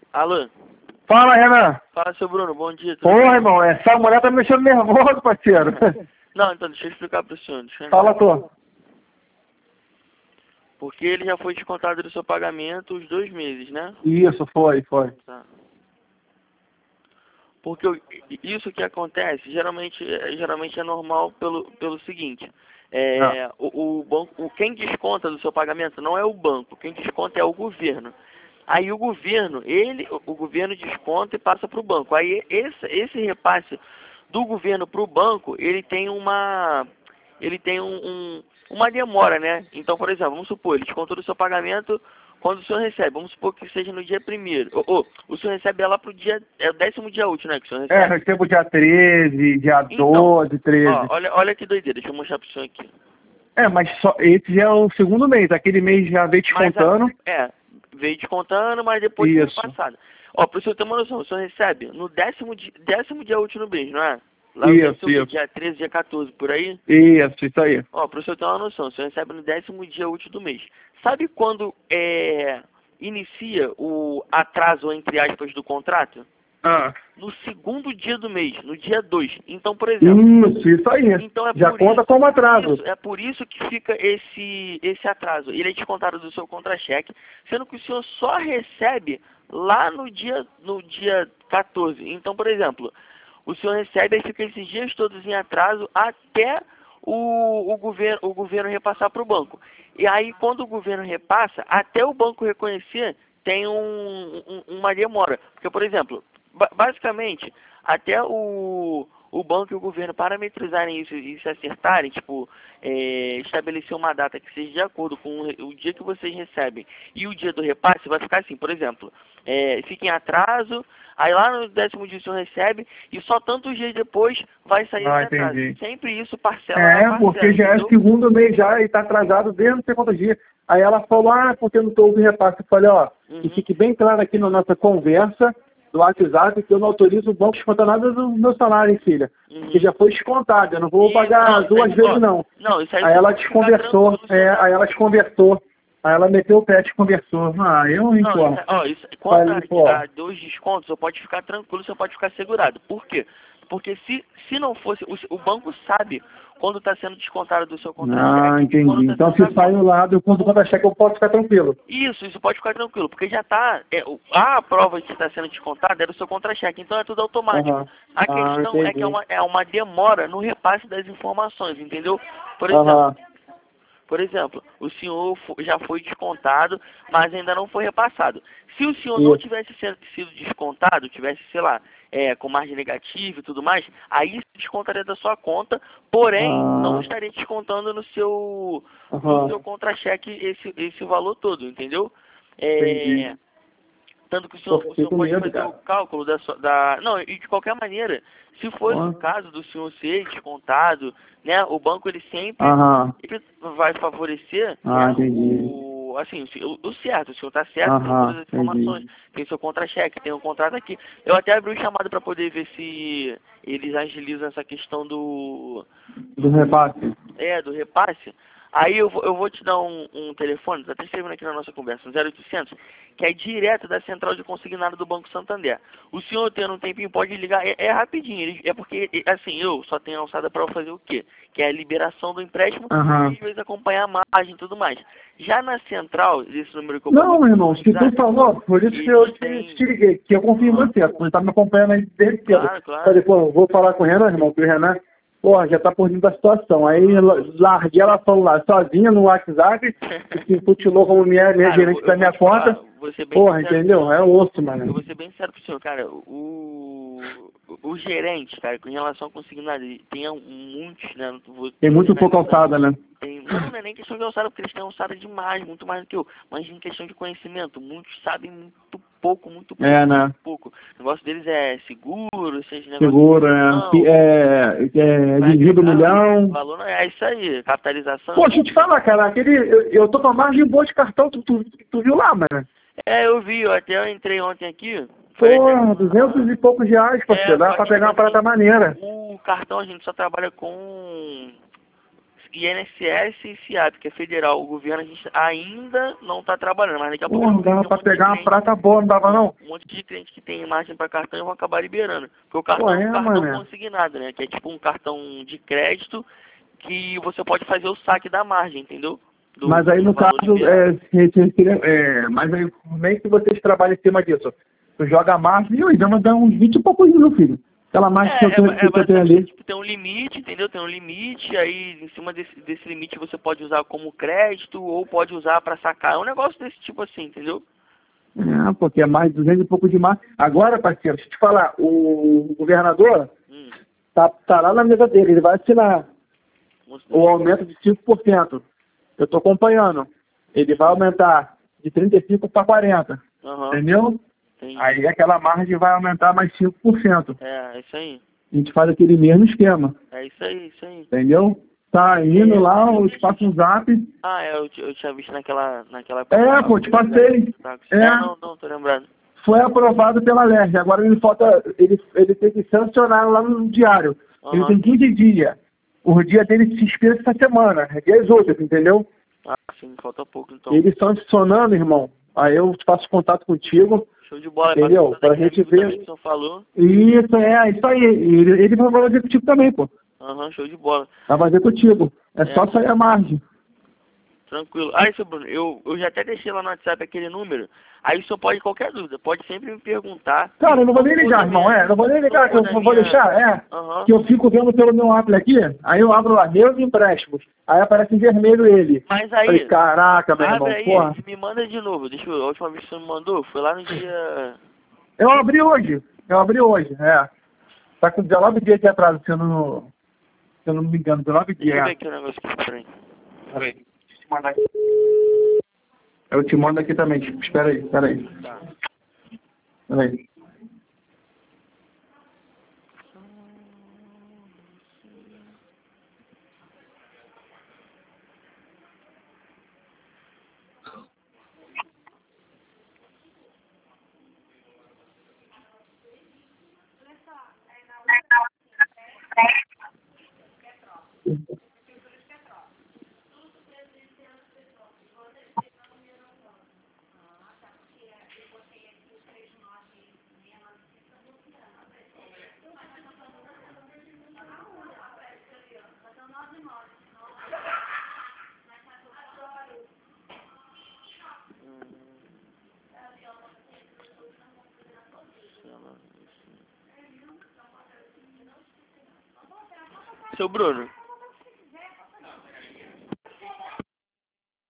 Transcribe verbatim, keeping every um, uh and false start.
Alô? Fala, Renan. Fala, seu Bruno, bom dia. Ô, irmão, essa mulher tá me deixando nervoso, parceiro. Não, então, deixa eu explicar pro senhor. Deixa eu... Fala, tô. Porque ele já foi descontado do seu pagamento os dois meses, né? Isso, foi, foi. Tá. Porque eu- isso que acontece, geralmente, é- geralmente é normal pelo, pelo seguinte. É, Ah. o, o banco, o, quem desconta do seu pagamento não é o banco, quem desconta é o governo. Aí o governo, ele, o, o governo desconta e passa para o banco. Aí esse, esse repasse do governo para o banco, ele tem uma, ele tem um, um- uma demora, né? Então, por exemplo, vamos supor, ele descontou do seu pagamento quando o senhor recebe. Vamos supor que seja no dia primeiro. Ou, ou, o senhor recebe ela pro dia, é o décimo dia útil, né? Que o senhor É, recebe. recebo dia treze, dia Então, doze, treze. Ó, olha, olha que doideira, deixa eu mostrar pro senhor aqui. É, mas só, esse já é o segundo mês. Aquele mês já veio Mas a- descontando. é, veio descontando, mas depois Isso. foi passado. Ó, pro senhor ter uma noção, o senhor recebe no décimo, di- décimo dia útil no mês, não é? Lá Isso, deve ser o quê? isso. Dia treze, dia quatorze, por aí? Isso, isso aí. Ó, para o senhor ter uma noção, o senhor recebe no décimo dia útil do mês. Sabe quando é, inicia o atraso, entre aspas, do contrato? Ah. No segundo dia do mês, no dia dois. Então, por exemplo... Isso, isso aí. Então é Já por conta isso, como atraso. isso, é por isso que fica esse, esse atraso. Ele é descontado do seu contra-cheque, sendo que o senhor só recebe lá no dia, no dia quatorze. Então, por exemplo, o senhor recebe e fica esses dias todos em atraso até o, o, governo, o governo repassar para o banco. E aí, quando o governo repassa, até o banco reconhecer, tem um, um- uma demora. Porque, por exemplo, ba- basicamente, até o, o banco e o governo parametrizarem isso e se acertarem, tipo, é, estabelecer uma data que seja de acordo com o, o dia que vocês recebem e o dia do repasse, vai ficar assim, por exemplo, é, fica em atraso, aí lá no décimo dia o senhor recebe e só tantos dias depois vai sair Ah, esse atraso. entendi. Sempre isso parcela É, na parcela, porque já é entendeu? o segundo mês já e tá atrasado desde não sei quantos dias. Aí ela falou, ah, porque não houve repasse. Eu falei, ó, Uhum. e fique bem claro aqui na nossa conversa do WhatsApp que eu não autorizo o banco descontar nada do meu salário, hein, filha. Uhum. Porque já foi descontado, eu não vou Isso, pagar não, isso duas aí, vezes, ó, não. não, isso aí Aí você ela pode ficar desconversou, tranquilo, é, senhor. aí ela desconversou. Aí ela meteu o pé, desconversou. Ah, eu não Não, importo. isso, ó, isso, quanto Falei, pô, a, a dois descontos, você pode ficar tranquilo, você pode ficar segurado. Por quê? Porque se, se não fosse, o, o banco sabe quando está sendo descontado do seu contra-cheque. ah, e quando entendi. tá Então sendo se da conta. saiu lá do ponto contra-cheque eu posso ficar tranquilo. Isso, isso pode ficar tranquilo, porque já está, é, o- a prova que está sendo descontada é do seu contra-cheque, então é tudo automático. Aham. A Ah, questão é que é entendi. uma, é uma demora no repasse das informações, entendeu? Por exemplo, Aham. Por exemplo, o senhor fo- já foi descontado, mas ainda não foi repassado. Se o senhor não Isso. tivesse se- sido descontado, tivesse, sei lá, é, com margem negativa e tudo mais, aí descontaria da sua conta, porém não Ah, estaria descontando no seu, no aham. seu contra-cheque esse, esse valor todo, entendeu? Entendi. É, tanto que o Pô, senhor, o fiquei senhor com pode medo, fazer o cara. cálculo da, sua- da... Não, e de qualquer maneira, se fosse Ó. o caso do senhor ser descontado, né, o banco ele sempre Aham. ele vai favorecer, Ah, né, entendi. o, assim, o, o certo, o senhor está certo, tem Aham, todas as informações, entendi. tem seu contra-cheque, tem um contrato aqui. Eu até abri o chamado para poder ver se eles agilizam essa questão do, Do repasse? é, do repasse. Aí eu vou, eu vou te dar um, um telefone, está até escrevendo aqui na nossa conversa, um zero oitocentos, que é direto da central de consignado do Banco Santander. O senhor tendo um tempinho pode ligar, é, é rapidinho, ele- é porque, é, assim, eu só tenho alçada para fazer o quê? Que é a liberação do empréstimo Aham. e às vezes acompanhar a margem e tudo mais. Já na central, desse número que eu Não, passei, irmão, se tu falou, por isso que eu eles te, têm... te liguei, que eu confio em você, você tá me acompanhando aí desde cedo. Claro, claro. Falei, pô, vou falar com o Renan, irmão, que o Renan, porra, já tá por dentro da situação. Aí la- larguei ela celular sozinha no WhatsApp, e se futilou como minha, minha Cara, eu gerente vou- eu da vou minha te falar, conta, vou ser bem porra, sincero pro entendeu? senhor. É osso, Eu mano. vou ser bem sincero pro senhor, cara, o, o, o gerente, cara, com relação ao consignado, ele tem um- muitos, né, não vou Tem muito pouco generalizando. alçada, né? Tem, não, não é nem questão de alçada, porque eles têm alçada demais, muito mais do que eu, mas em questão de conhecimento, muitos sabem muito pouco, muito pouco, É, né? muito pouco. O negócio deles é seguro, seja negócio Seguro, de é, não, que é, é vai desvio do agregar milhão. valor, não é isso aí, capitalização. Pô, deixa eu te falar, cara, aquele, eu, eu tô com a margem boa de cartão, tu, tu, tu viu lá, mano? É, eu vi, eu até eu entrei ontem aqui. foi até Porra, uma- duzentos e poucos reais, parceiro, É, dá só pra que, pegar tipo uma parada assim, maneira. o cartão a gente só trabalha com I N S S e SIAP, que é federal. O governo a gente ainda não está trabalhando, mas daqui a pouco... Porra, dava um pra monte de pegar uma cliente- prata boa, não dava não? Um monte de cliente que tem margem para cartão e vão acabar liberando. Porque o cartão Pô, é um é, cartão mané. consignado, né? Que é tipo um cartão de crédito que você pode fazer o saque da margem, entendeu? Do, Mas aí, do no valor caso, liberado. é, se- se- se- é, mas aí, nem que vocês trabalhem em cima disso. Tu joga a margem e dá dá uns vinte e poucos mil, filho. Aquela margem que É, eu é, tenho, é que eu tenho basicamente, ali. tipo, tem um limite, entendeu? Tem um limite, aí em cima desse, desse limite você pode usar como crédito ou pode usar para sacar. É um negócio desse tipo assim, entendeu? É, porque é mais de duzentos e pouco de margem. Agora, parceiro, deixa eu te falar, o governador Hum, tá, tá lá na mesa dele, ele vai assinar vamos- o aumento de cinco por cento. Eu tô acompanhando. Ele vai aumentar de trinta e cinco para quarenta. Aham, Entendeu? entendi. Aí aquela margem vai aumentar mais cinco por cento. É, é isso aí. A gente faz aquele mesmo esquema. É isso aí, isso aí. Entendeu? Tá indo lá, eu te passo um zap. Ah, é, eu, ti- eu tinha visto naquela... naquela É, pô, te passei. Tá, É. é, não, não, tô lembrado. Foi aprovado pela L E R J. Agora ele falta. Ele, ele tem que sancionar lá no diário. Ele Aham. tem quinze dias. O dia dele se expira essa semana. É dia dezoito, entendeu? Ah, sim, falta pouco então. Ele sancionando, irmão. Aí eu faço contato contigo. Show de bola, Entendeu? passa Pra daquele gente amigo ver. também que você falou. Isso, é, isso aí. Ele, ele vai fazer contigo também, pô. Aham, show de bola. Vai fazer contigo. É, É. só sair a margem. Tranquilo. Aí, seu Bruno, eu, eu já até deixei lá no WhatsApp aquele número. Aí o senhor pode, qualquer dúvida, pode sempre me perguntar. Cara, eu não vou nem Se for ligar, da irmão. minha- É, não vou nem se ligar, que for eu da vou minha- deixar. É. Aham. Que eu fico vendo pelo meu app aqui, aí eu abro lá, meus empréstimos. Aí aparece em vermelho ele. Mas aí, Falei, caraca, meu irmão, abre aí porra. e me manda de novo. Deixa eu, a última vez que você me mandou foi lá no dia... Eu abri hoje. Eu abri hoje, é. Tá com dezenove dias de atraso, se eu não, se eu não me engano, dezenove Deixa eu ver dias. aqui o negócio aqui, peraí. Peraí, deixa eu te mandar aqui. Eu te mando aqui também, tipo, espera aí, espera aí. Tá. Espera aí. Seu Bruno,